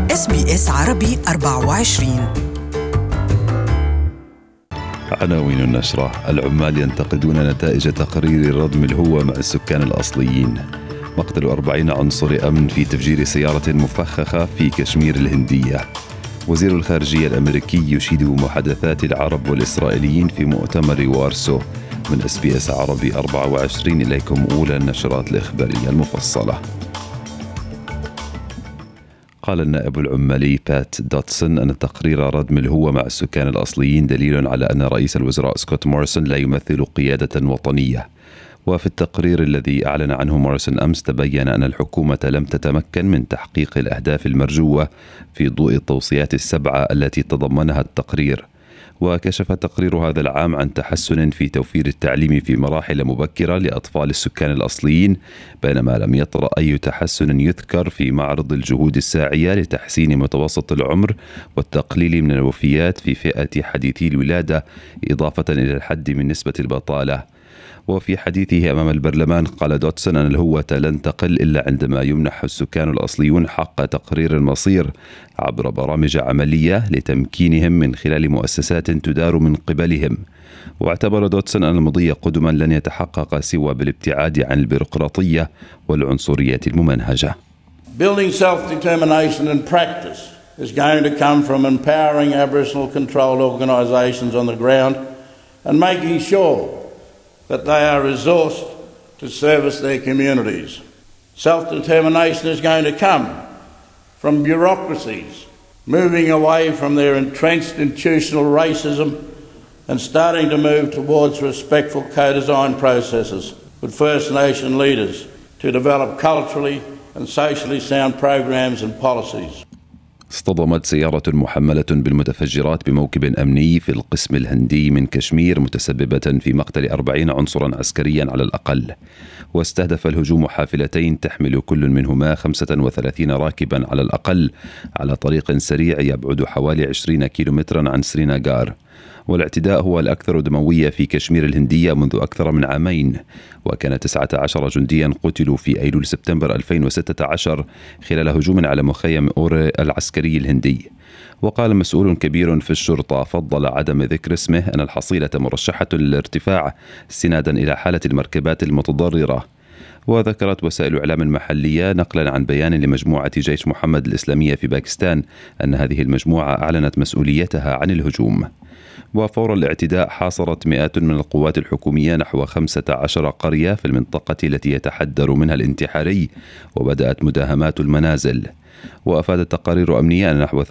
SBS عربي 24. عناوين النشرة: العمال ينتقدون نتائج تقرير ردم الهوة مع السكان الأصليين. مقتل 40 عنصر أمن في تفجير سيارة مفخخة في كشمير الهندية. وزير الخارجية الأمريكي يشيد محادثات العرب والإسرائيليين في مؤتمر وارسو. من SBS عربي 24 إليكم أولى النشرات الإخبارية المفصلة. قال النائب العمالي بات دوتسون أن تقرير ردم الهوة مع السكان الأصليين دليل على أن رئيس الوزراء سكوت موريسون لا يمثل قيادة وطنية. وفي التقرير الذي أعلن عنه موريسون أمس تبين أن الحكومة لم تتمكن من تحقيق الأهداف المرجوة في ضوء التوصيات السبعة التي تضمنها التقرير. وكشف تقرير هذا العام عن تحسن في توفير التعليم في مراحل مبكرة لأطفال السكان الأصليين، بينما لم يطرأ أي تحسن يذكر في معرض الجهود الساعية لتحسين متوسط العمر والتقليل من الوفيات في فئة حديثي الولادة، إضافة إلى الحد من نسبة البطالة. وفي حديثه أمام البرلمان قال دوتسون أن الهوة لن تقل إلا عندما يمنح السكان الأصليون حق تقرير المصير عبر برامج عملية لتمكينهم من خلال مؤسسات تدار من قبلهم. واعتبر دوتسون أن المضي قدما لن يتحقق سوى بالابتعاد عن البيروقراطية والعنصرية الممنهجة. Building self-determination in practice is going to come from empowering Aboriginal controlled organisations on the ground and making sure that they are resourced to service their communities. Self-determination is going to come from bureaucracies moving away from their entrenched institutional racism and starting to move towards respectful co-design processes with First Nation leaders to develop culturally and socially sound programs and policies. اصطدمت سيارة محملة بالمتفجرات بموكب أمني في القسم الهندي من كشمير متسببة في مقتل 40 عنصرا عسكريا على الأقل. واستهدف الهجوم حافلتين تحمل كل منهما 35 راكبا على الأقل على طريق سريع يبعد حوالي 20 كيلومترا عن سرينغار. والاعتداء هو الأكثر دموية في كشمير الهندية منذ أكثر من عامين، وكان 19 جنديا قتلوا في أيلول سبتمبر 2016 خلال هجوم على مخيم أوري العسكري الهندي. وقال مسؤول كبير في الشرطة فضل عدم ذكر اسمه أن الحصيلة مرشحة للارتفاع استنادا إلى حالة المركبات المتضررة. وذكرت وسائل الإعلام المحلية نقلا عن بيان لمجموعة جيش محمد الإسلامية في باكستان أن هذه المجموعة أعلنت مسؤوليتها عن الهجوم. وفور الاعتداء حاصرت مئات من القوات الحكومية نحو 15 قرية في المنطقة التي يتحدر منها الانتحاري، وبدأت مداهمات المنازل. وأفادت تقارير أمنية أن نحو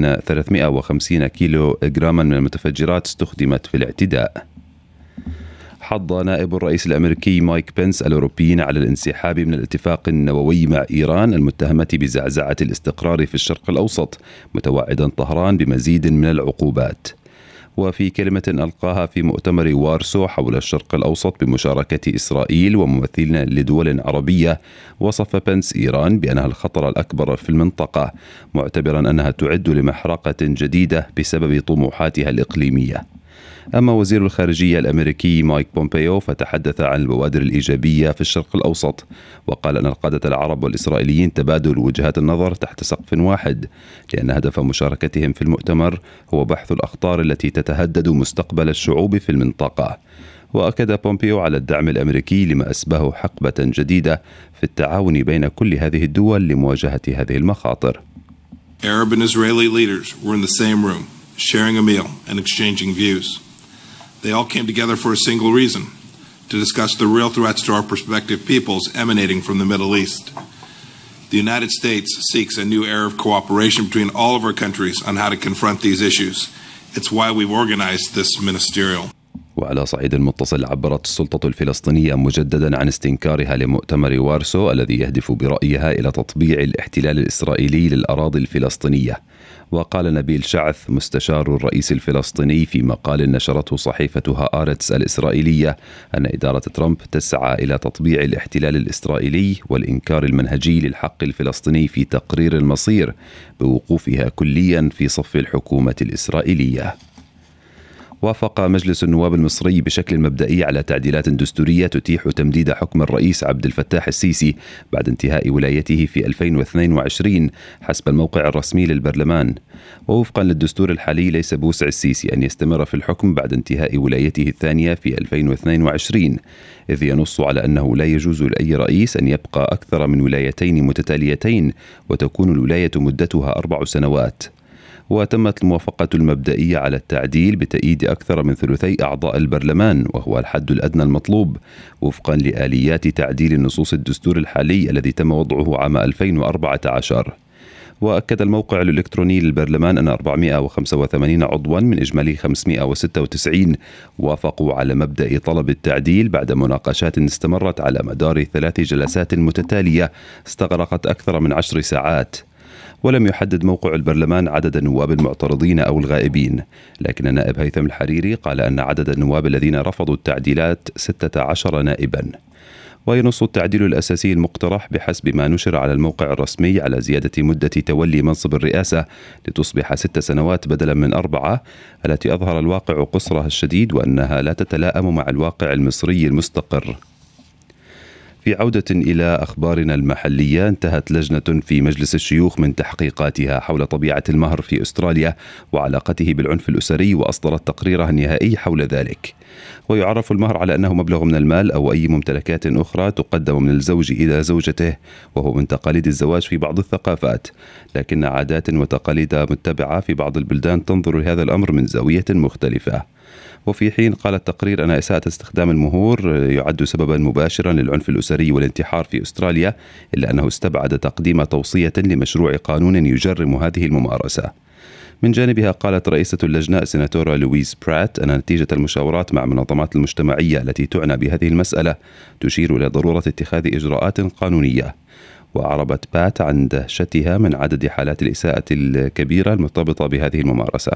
350 كيلو جراما من المتفجرات استخدمت في الاعتداء. حض نائب الرئيس الأمريكي مايك بنس الأوروبيين على الانسحاب من الاتفاق النووي مع إيران المتهمة بزعزعة الاستقرار في الشرق الأوسط، متوعدا طهران بمزيد من العقوبات. وفي كلمة ألقاها في مؤتمر وارسو حول الشرق الأوسط بمشاركة إسرائيل وممثلين لدول عربية، وصف بنس إيران بأنها الخطر الأكبر في المنطقة، معتبرا أنها تعد لمحرقة جديدة بسبب طموحاتها الإقليمية. أما وزير الخارجية الأمريكي مايك بومبيو فتحدث عن البوادر الإيجابية في الشرق الأوسط، وقال أن القادة العرب والإسرائيليين تبادل وجهات النظر تحت سقف واحد، لأن هدف مشاركتهم في المؤتمر هو بحث الأخطار التي تتهدد مستقبل الشعوب في المنطقة. وأكد بومبيو على الدعم الأمريكي لما أسباه حقبة جديدة في التعاون بين كل هذه الدول لمواجهة هذه المخاطر. Arab and Israeli leaders were in the same room, sharing a meal and exchanging views. They all came together for a single reason: to discuss the real threats to our prospective peoples emanating from the Middle East. The United States seeks a new era of cooperation between all of our countries on how to confront these issues. It's why we've organized this ministerial. وعلى صعيد متصل، عبرت السلطة الفلسطينية مجددا عن استنكارها لمؤتمر وارسو الذي يهدف برأيها إلى تطبيع الاحتلال الإسرائيلي للأراضي الفلسطينية. وقال نبيل شعث مستشار الرئيس الفلسطيني في مقال نشرته صحيفة هآرتس الإسرائيلية أن إدارة ترامب تسعى إلى تطبيع الاحتلال الإسرائيلي والإنكار المنهجي للحق الفلسطيني في تقرير المصير، بوقوفها كليا في صف الحكومة الإسرائيلية. وافق مجلس النواب المصري بشكل مبدئي على تعديلات دستورية تتيح تمديد حكم الرئيس عبد الفتاح السيسي بعد انتهاء ولايته في 2022 حسب الموقع الرسمي للبرلمان. ووفقا للدستور الحالي ليس بوسع السيسي أن يستمر في الحكم بعد انتهاء ولايته الثانية في 2022، إذ ينص على أنه لا يجوز لأي رئيس أن يبقى أكثر من ولايتين متتاليتين وتكون الولاية مدتها 4 سنوات. وتمت الموافقة المبدئية على التعديل بتأييد أكثر من ثلثي أعضاء البرلمان، وهو الحد الأدنى المطلوب وفقا لآليات تعديل نصوص الدستور الحالي الذي تم وضعه عام 2014. وأكد الموقع الإلكتروني للبرلمان أن 485 عضوا من إجمالي 596 وافقوا على مبدأ طلب التعديل بعد مناقشات استمرت على مدار 3 جلسات متتالية استغرقت أكثر من 10 ساعات. ولم يحدد موقع البرلمان عدد النواب المعترضين أو الغائبين، لكن النائب هيثم الحريري قال أن عدد النواب الذين رفضوا التعديلات 16 نائبا. وينص التعديل الأساسي المقترح بحسب ما نشر على الموقع الرسمي على زيادة مدة تولي منصب الرئاسة لتصبح 6 سنوات بدلا من 4، التي أظهر الواقع قصرها الشديد وأنها لا تتلائم مع الواقع المصري المستقر. في عودة إلى أخبارنا المحلية، انتهت لجنة في مجلس الشيوخ من تحقيقاتها حول طبيعة المهر في أستراليا وعلاقته بالعنف الأسري، وأصدرت تقريرها النهائي حول ذلك. ويعرف المهر على أنه مبلغ من المال أو أي ممتلكات أخرى تقدم من الزوج إلى زوجته، وهو من تقاليد الزواج في بعض الثقافات، لكن عادات وتقاليد متبعة في بعض البلدان تنظر لهذا الأمر من زاوية مختلفة. وفي حين قال التقرير أن إساءة استخدام المهور يعد سببا مباشرا للعنف الأسري والانتحار في أستراليا، إلا أنه استبعد تقديم توصية لمشروع قانون يجرم هذه الممارسة. من جانبها قالت رئيسة اللجنة السيناتورة لويز برات أن نتيجة المشاورات مع المنظمات المجتمعية التي تعنى بهذه المسألة تشير إلى ضرورة اتخاذ إجراءات قانونية. وأعربت بات عن دهشتها من عدد حالات الإساءة الكبيرة المرتبطة بهذه الممارسة.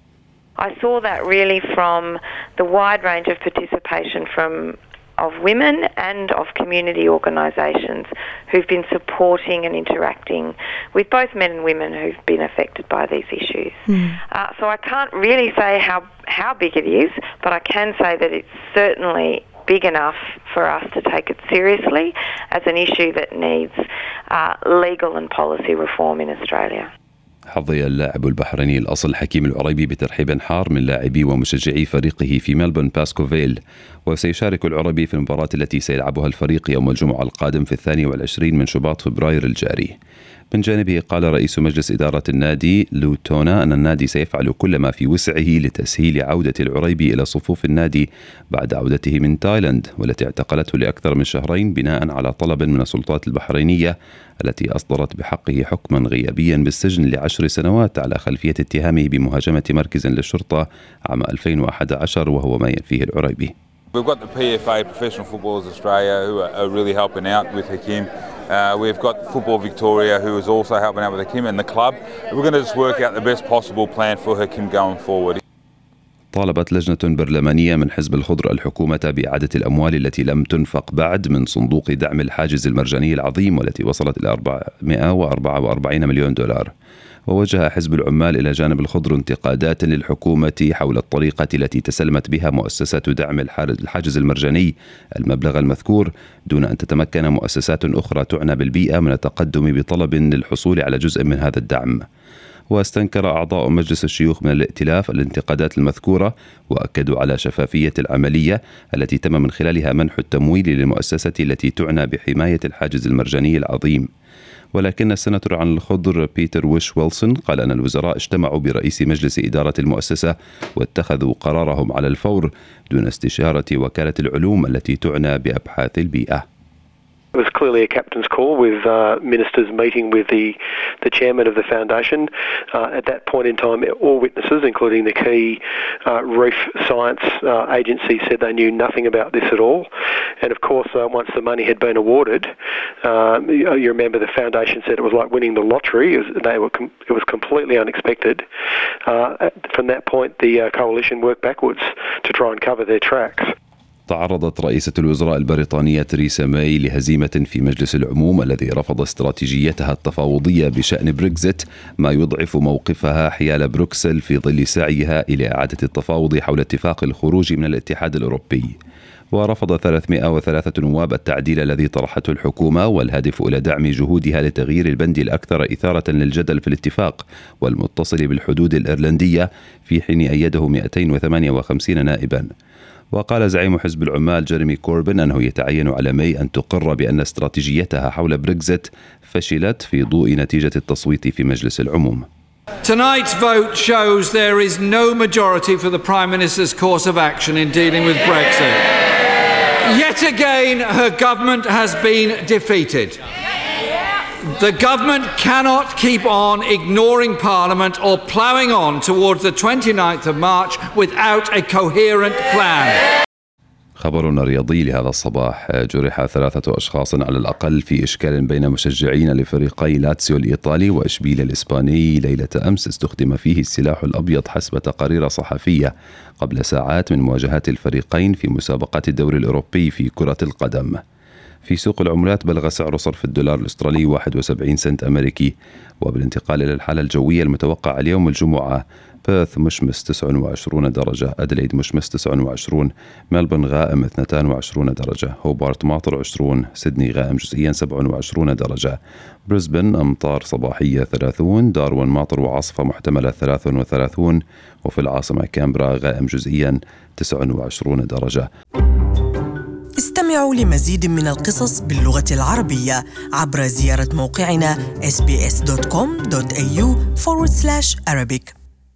I saw that really from the wide range of participation of women and of community organisations who've been supporting and interacting with both men and women who've been affected by these issues. So I can't really say how big it is, but I can say that it's certainly big enough for us to take it seriously as an issue that needs legal and policy reform in Australia. حظي اللاعب البحريني الأصل حكيم العريبي بترحيب حار من لاعبي ومشجعي فريقه في ملبورن باسكوفيل، وسيشارك العربي في المباراة التي سيلعبها الفريق يوم الجمعة القادم في 22 من شباط فبراير الجاري. من جانبه قال رئيس مجلس إدارة النادي لو تونا أن النادي سيفعل كل ما في وسعه لتسهيل عودة العريبي إلى صفوف النادي بعد عودته من تايلاند، والتي اعتقلته لأكثر من شهرين بناء على طلب من السلطات البحرينيه التي أصدرت بحقه حكما غيابيا بالسجن ل10 سنوات على خلفية اتهامه بمهاجمة مركز للشرطة عام 2011 وهو ما ينفيه العريبي. We've got the PFA, Professional Footballers Australia, who are really helping out with Hakim. We've got Football Victoria, who is also helping out with Hakim, and the club. We're going to just work out the best possible plan for Hakim going forward. طالبت لجنة برلمانية من حزب الخضر الحكومة بإعادة الأموال التي لم تنفق بعد من صندوق دعم الحاجز المرجاني العظيم، والتي وصلت إلى 444 مليون دولار. ووجه حزب العمال إلى جانب الخضر انتقادات للحكومة حول الطريقة التي تسلمت بها مؤسسات دعم الحاجز المرجاني المبلغ المذكور، دون أن تتمكن مؤسسات أخرى تعنى بالبيئة من التقدم بطلب للحصول على جزء من هذا الدعم. واستنكر أعضاء مجلس الشيوخ من الائتلاف الانتقادات المذكورة، وأكدوا على شفافية العملية التي تم من خلالها منح التمويل للمؤسسة التي تعنى بحماية الحاجز المرجاني العظيم. ولكن السناتور عن الخضر بيتر ويش ويلسون قال أن الوزراء اجتمعوا برئيس مجلس إدارة المؤسسة واتخذوا قرارهم على الفور دون استشارة وكالة العلوم التي تعنى بأبحاث البيئة. It was clearly a captain's call with ministers meeting with the chairman of the foundation. At that point in time, all witnesses, including the key reef science agency, said they knew nothing about this at all. And of course, once the money had been awarded, you remember the foundation said it was like winning the lottery. It was completely unexpected. From that point, the coalition worked backwards to try and cover their tracks. تعرضت رئيسة الوزراء البريطانية تريسا ماي لهزيمة في مجلس العموم الذي رفض استراتيجيتها التفاوضية بشأن بريكزيت، ما يضعف موقفها حيال بروكسل في ظل سعيها إلى إعادة التفاوض حول اتفاق الخروج من الاتحاد الأوروبي. ورفض 303 نواب التعديل الذي طرحته الحكومة، والهادف إلى دعم جهودها لتغيير البند الأكثر إثارة للجدل في الاتفاق والمتصل بالحدود الإيرلندية، في حين أيده 258 نائبا. وقال زعيم حزب العمال جيريمي كوربن أنه يتعين على ماي أن تقر بأن استراتيجيتها حول بريكزيت فشلت في ضوء نتيجة التصويت في مجلس العموم. Tonight's vote shows there is no majority for the Prime Minister's course of action in dealing with Brexit. Yet again, her government has been defeated. The government cannot keep on ignoring Parliament or ploughing on towards the 29th of March without a coherent plan. خبرنا الرياضي لهذا الصباح: جرح 3 أشخاص على الأقل في إشكال بين مشجعين لفريقي لاتسيو الإيطالي وإشبيليا الإسباني ليلة أمس، استخدم فيه السلاح الأبيض حسب تقارير صحفية قبل ساعات من مواجهات الفريقين في مسابقات الدوري الأوروبي في كرة القدم. في سوق العملات بلغ سعر صرف الدولار الأسترالي 71 سنت أمريكي. وبالانتقال إلى الحالة الجوية المتوقعة اليوم الجمعة: بيرث مشمس 29 درجة، أدليد مشمس 29، ملبورن غائم 22 درجة، هوبارت ماطر 20، سيدني غائم جزئيا 27 درجة، بريسبن أمطار صباحية 30، داروين ماطر وعاصفة محتملة 33، وفي العاصمة كامبرا غائم جزئيا 29 درجة. استمعوا لمزيد من القصص باللغة العربية عبر زيارة موقعنا sbs.com.au/Arabic.